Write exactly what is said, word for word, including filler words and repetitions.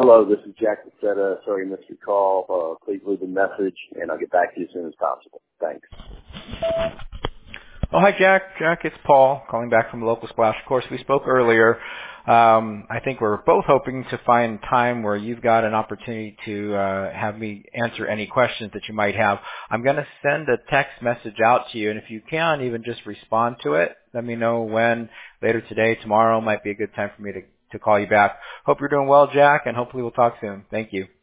hello, this is Jack Pacetta. Sorry I missed your call. Uh, please leave a message, and I'll get back to you as soon as possible. Thanks. Oh, hi, Jack. Jack, it's Paul calling back from Local Splash. Of course, we spoke earlier. Um, I think we're both hoping to find time where you've got an opportunity to uh, have me answer any questions that you might have. I'm going to send a text message out to you, and if you can, even just respond to it. Let me know when, later today, tomorrow might be a good time for me to, to call you back. Hope you're doing well, Jack, and hopefully we'll talk soon. Thank you.